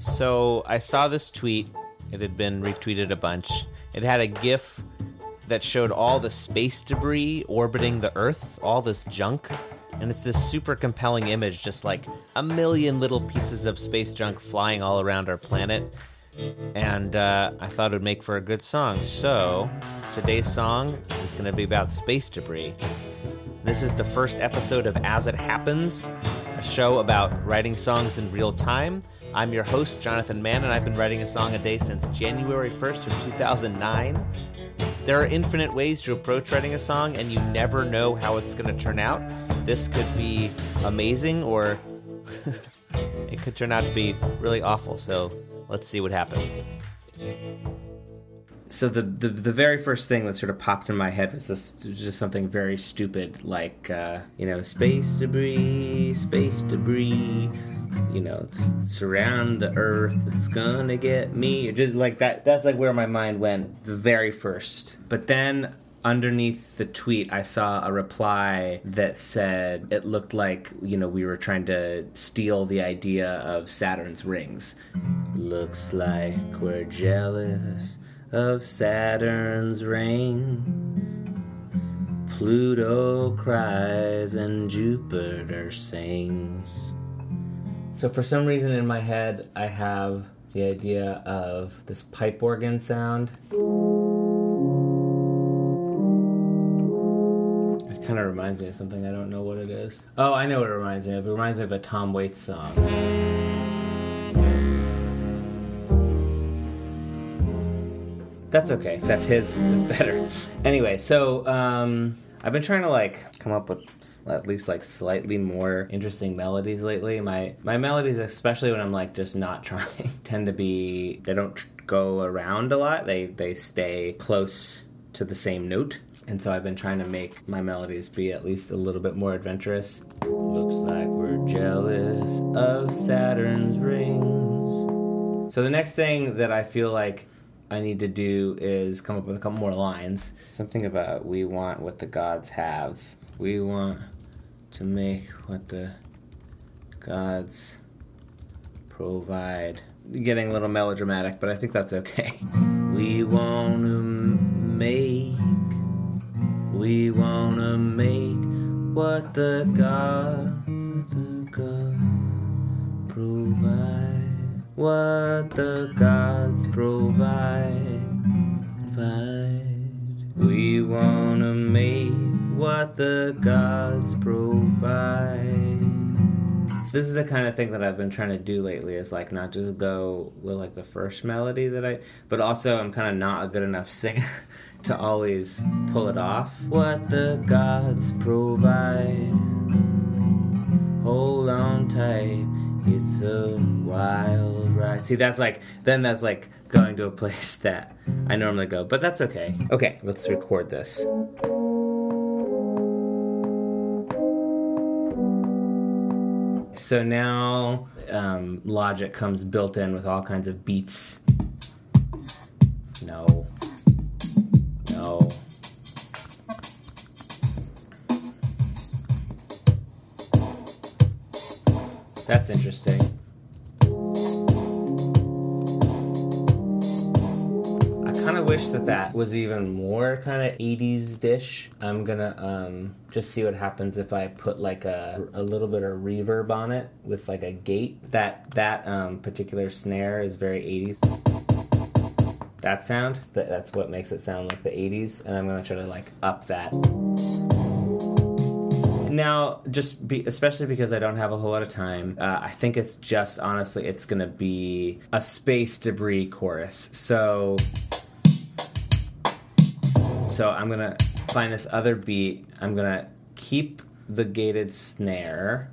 So I saw this tweet. It had been retweeted a bunch. It had a GIF that showed all the space debris orbiting the Earth, all this junk. And it's this super compelling image, just like a million little pieces of space junk flying all around our planet. And I thought it would make for a good song. So today's song is going to be about space debris. This is the first episode of As It Happens, a show about writing songs in real time. I'm your host, Jonathan Mann, and I've been writing a song a day since January 1st of 2009. There are infinite ways to approach writing a song, and you never know how it's going to turn out. This could be amazing, or it could turn out to be really awful, so let's see what happens. So the very first thing that sort of popped in my head was just something very stupid, like, space debris, surround the Earth, it's gonna get me. Just like that. That's like where my mind went the very first. But then underneath the tweet, I saw a reply that said it looked like, we were trying to steal the idea of Saturn's rings. Looks like we're jealous of Saturn's rings. Pluto cries and Jupiter sings. So for some reason in my head, I have the idea of this pipe organ sound. It kind of reminds me of something. I don't know what it is. Oh, I know what it reminds me of. It reminds me of a Tom Waits song. That's okay, except his is better. Anyway, so I've been trying to come up with at least slightly more interesting melodies lately. My melodies, especially when I'm just not trying, tend to be, they don't go around a lot. They stay close to the same note. And so I've been trying to make my melodies be at least a little bit more adventurous. Looks like we're jealous of Saturn's rings. So the next thing that I feel like I need to do is come up with a couple more lines. Something about we want what the gods have. We want to make what the gods provide. Getting a little melodramatic, but I think that's okay. We want to make what the gods provide. What the gods provide. We wanna make what the gods provide. This is the kind of thing that I've been trying to do lately, is not just go with the first melody but also I'm kind of not a good enough singer to always pull it off. What the gods provide. Hold on tight. It's a wild ride. See, that's going to a place that I normally go, but that's okay. Okay, let's record this. So now Logic comes built in with all kinds of beats. No. That's interesting. I kind of wish that was even more kind of 80s-ish. I'm gonna just see what happens if I put a little bit of reverb on it with a gate. That particular snare is very 80s. That sound, that's what makes it sound like the 80s, and I'm gonna try to up that. Now, especially because I don't have a whole lot of time, I think it's just, honestly, it's going to be a space debris chorus. So I'm going to find this other beat. I'm going to keep the gated snare.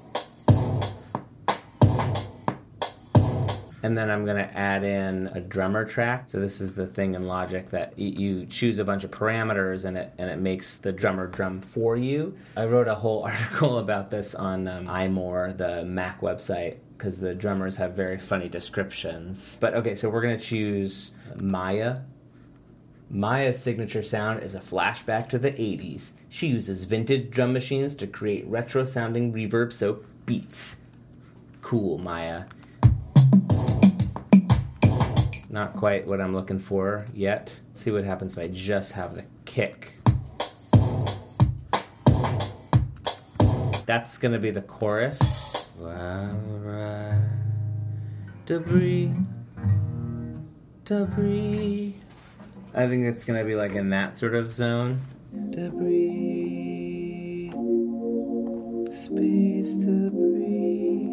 And then I'm going to add in a drummer track. So this is the thing in Logic that you choose a bunch of parameters and it makes the drummer drum for you. I wrote a whole article about this on iMore, the Mac website, because the drummers have very funny descriptions. But okay, so we're going to choose Maya. Maya's signature sound is a flashback to the 80s. She uses vintage drum machines to create retro-sounding reverb-soaked beats. Cool, Maya. Not quite what I'm looking for yet. Let's see what happens if I just have the kick. That's gonna be the chorus. Debris. I think it's gonna be like in that sort of zone. Debris. Space debris.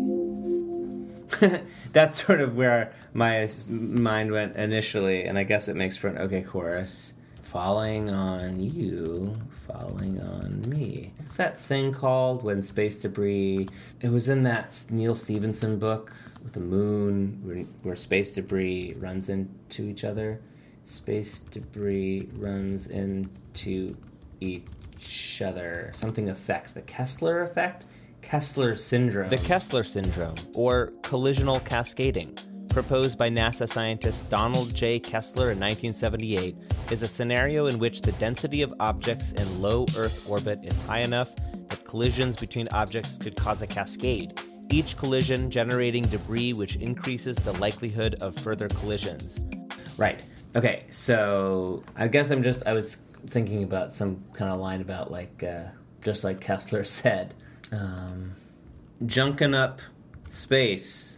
That's sort of where my mind went initially, and I guess it makes for an okay chorus. Falling on you, falling on me. What's that thing called when space debris... It was in that Neil Stephenson book with the moon where space debris runs into each other. Space debris runs into each other. Something effect. The Kessler effect? Kessler syndrome. The Kessler syndrome, or collisional cascading, proposed by NASA scientist Donald J. Kessler in 1978, is a scenario in which the density of objects in low Earth orbit is high enough that collisions between objects could cause a cascade, each collision generating debris which increases the likelihood of further collisions. Right. Okay, so I guess I was thinking about some kind of line about just like Kessler said, junking up space,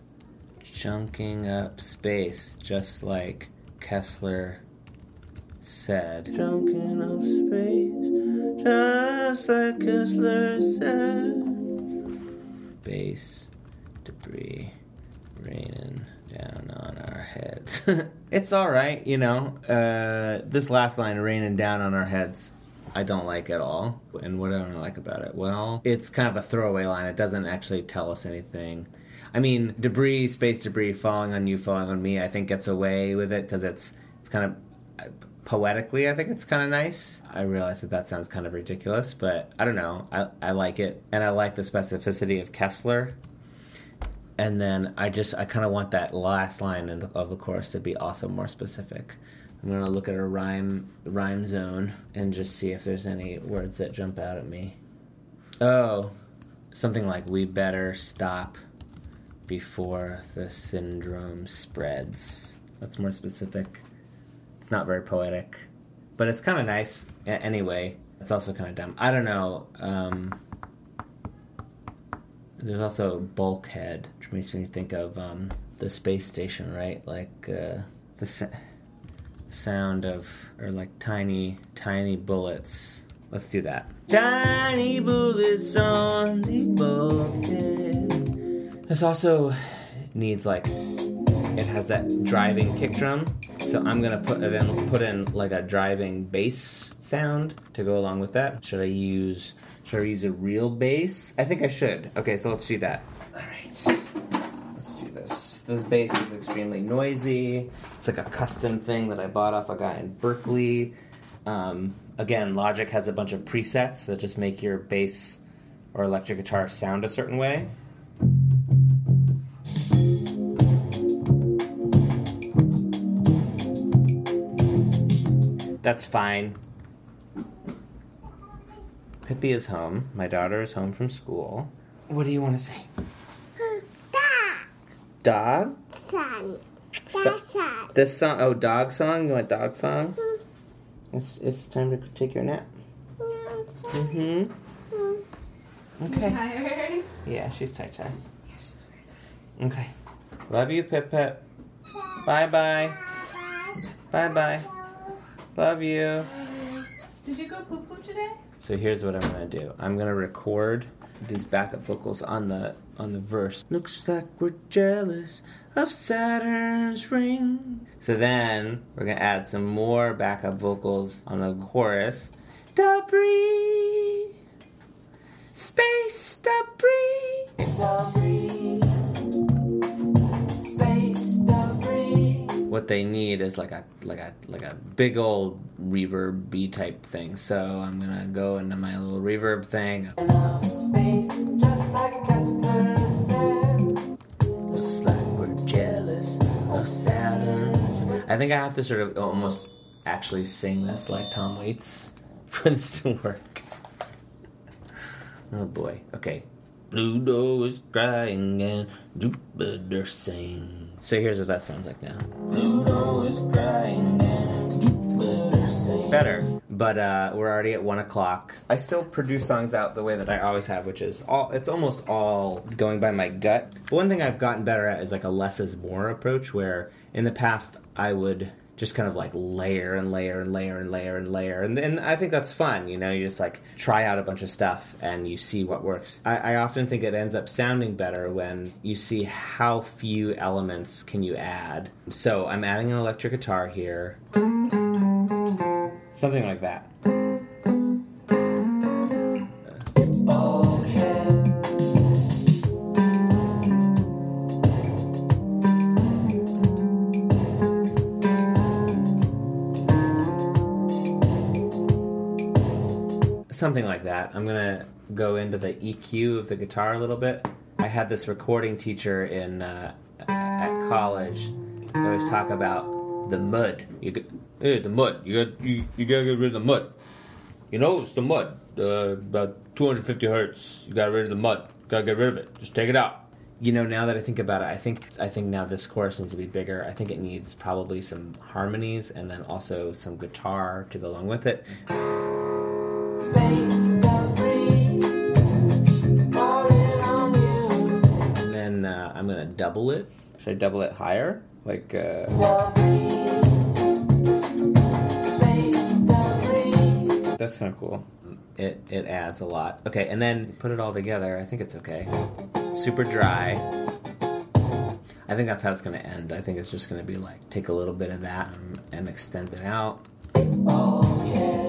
just like Kessler said. Junking up space, just like Kessler said. Space debris raining down on our heads. It's alright, this last line, raining down on our heads, I don't like at all. And what don't I like about it? Well, it's kind of a throwaway line. It doesn't actually tell us anything. I mean, debris, space debris, falling on you, falling on me, I think gets away with it because it's kind of, poetically, I think it's kind of nice. I realize that sounds kind of ridiculous, but I don't know. I like it, and I like the specificity of Kessler. And then I kind of want that last line of the chorus to be also more specific. I'm going to look at a rhyme zone and just see if there's any words that jump out at me. Oh, something like, we better stop before the syndrome spreads. That's more specific. It's not very poetic, but it's kind of nice anyway. It's also kind of dumb. I don't know. There's also bulkhead, which makes me think of the space station, right? Like the sound of, or like tiny bullets. Let's do that. Tiny bullets on the bulkhead. This also needs it has that driving kick drum. So I'm gonna put in like a driving bass sound to go along with that. Should I use a real bass? I think I should. Okay, so let's do that. All right, let's do this. This bass is extremely noisy. It's like a custom thing that I bought off a guy in Berkeley. Again, Logic has a bunch of presets that just make your bass or electric guitar sound a certain way. That's fine. Pippi is home. My daughter is home from school. What do you want to say? Dog? Song. Dog song. This song? Oh, dog song? You want dog song? It's time to take your nap. Okay. Tired? Yeah, she's tired. Yeah, she's very tired. Okay. Love you, Pip. Bye-bye. Bye-bye. Love you. Did you go poo-poo today? So here's what I'm gonna do. I'm gonna record these backup vocals on the verse. Looks like we're jealous of Saturn's ring. So then we're gonna add some more backup vocals on the chorus. Debris, space debris, debris, space debris. What they need is like a big old reverb-y type thing. So I'm gonna go into my little reverb thing. Enough space, just like Kessler said. Looks like we're jealous of Saturn. I think I have to sort of almost actually sing this like Tom Waits for this to work. Oh boy. Okay. Pluto is crying and Jupiter sings. So here's what that sounds like now. Pluto is crying and Jupiter sings. Better, but we're already at 1 o'clock. I still produce songs out the way that I always have, which is it's almost all going by my gut. But one thing I've gotten better at is like a less is more approach, where in the past I would just kind of like layer and layer and layer and layer and layer. And I think that's fun, you just like try out a bunch of stuff and you see what works. I often think it ends up sounding better when you see how few elements can you add. So I'm adding an electric guitar here. Something like that. Something like that. I'm gonna go into the EQ of the guitar a little bit. I had this recording teacher at college that always talk about the mud. The mud. You gotta get rid of the mud. It's the mud. About 250 hertz. You got rid of the mud. Gotta get rid of it. Just take it out. Now that I think about it, I think now this chorus needs to be bigger. I think it needs probably some harmonies and then also some guitar to go along with it. Space debris falling on you. And then I'm gonna double it. Should I double it higher? Like Space debris. That's kind of cool. It adds a lot. Okay, and then put it all together. I think it's okay. Super dry. I think that's how it's gonna end. I think it's just gonna be like take a little bit of that and extend it out. Oh yeah.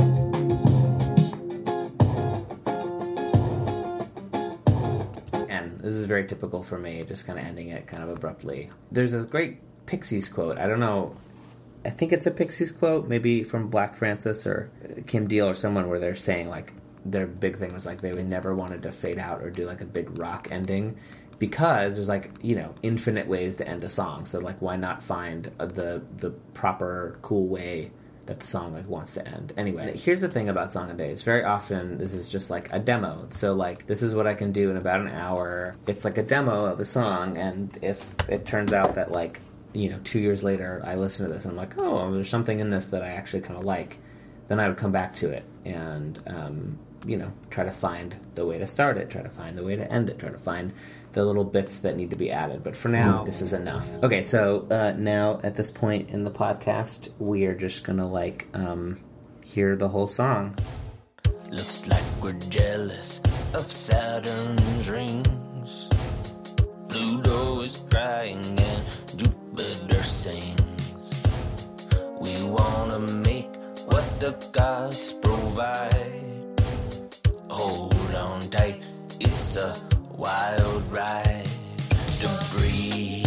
This is very typical for me, just kind of ending it kind of abruptly. There's a great Pixies quote. I don't know. I think it's a Pixies quote, maybe from Black Francis or Kim Deal or someone, where they're saying, like, their big thing was, like, they would never wanted to fade out or do, like, a big rock ending because there's, like, infinite ways to end a song. So, like, why not find the proper, cool way that the song wants to end. Anyway, here's the thing about Song a Day. It's very often this is just like a demo. So like this is what I can do in about an hour. It's like a demo of a song, and if it turns out that 2 years later I listen to this and I'm like, oh, there's something in this that I actually kind of like, then I would come back to it and try to find the way to start it, try to find the way to end it, try to find the little bits that need to be added. But for now, this is enough. Okay, so now at this point in the podcast, we are just gonna hear the whole song. Looks like we're jealous of Saturn's rings. Pluto is crying and Jupiter sings. We wanna make what the gods provide. Hold on tight, it's a wild ride. Debris,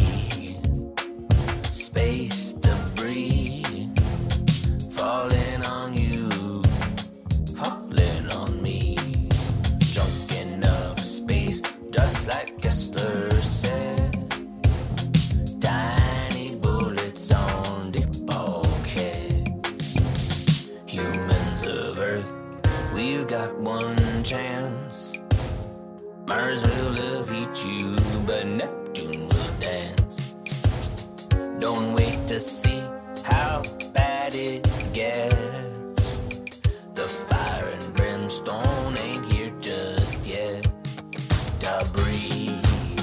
space debris, falling on you, falling on me. Junking up space, just like Kessler said. Tiny bullets on the bulkhead. Humans of Earth, we've got one chance. Mars will defeat you, but Neptune will dance. Don't wait to see how bad it gets. The fire and brimstone ain't here just yet. Debris,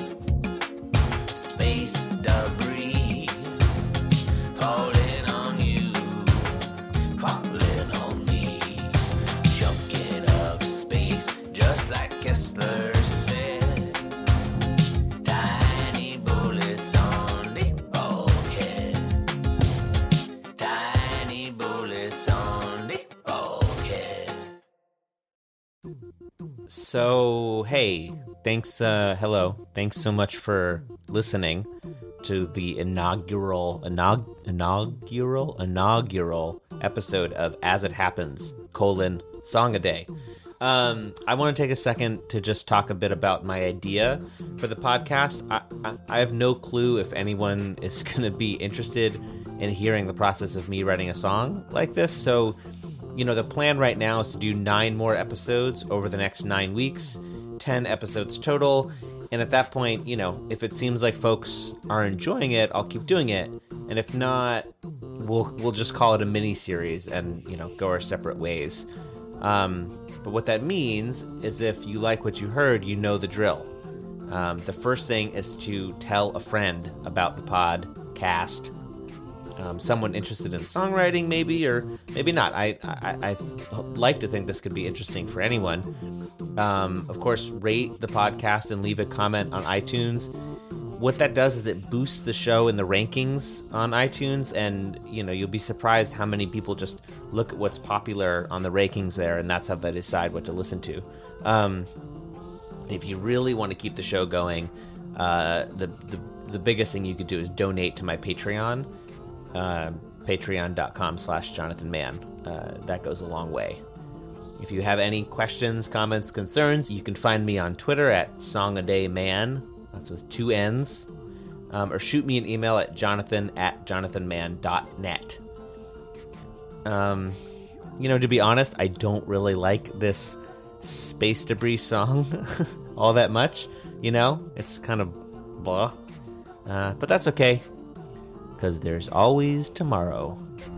space debris, falling on you, falling on me. Junking up space, just like Kessler. So, hey, thanks, hello. Thanks so much for listening to the inaugural episode of As It Happens, Song a Day. I want to take a second to just talk a bit about my idea for the podcast. I have no clue if anyone is going to be interested in hearing the process of me writing a song like this, so the plan right now is to do 9 more episodes over the next 9 weeks, 10 episodes total. And at that point, if it seems like folks are enjoying it, I'll keep doing it. And if not, we'll just call it a mini series and, go our separate ways. But what that means is if you like what you heard, you know the drill. The first thing is to tell a friend about the podcast. Someone interested in songwriting, maybe, or maybe not. I like to think this could be interesting for anyone. Of course, rate the podcast and leave a comment on iTunes. What that does is it boosts the show in the rankings on iTunes, and you'll be surprised how many people just look at what's popular on the rankings there, and that's how they decide what to listen to. If you really want to keep the show going, the biggest thing you could do is donate to my Patreon. Patreon.com/JonathanMann. That goes a long way. If you have any questions, comments, concerns, you can find me on Twitter at songadayman. That's with 2 N's. Or shoot me an email at jonathan@jonathanmann.net. To be honest, I don't really like this Space Debris song all that much. It's kind of blah. But that's okay. Because there's always tomorrow.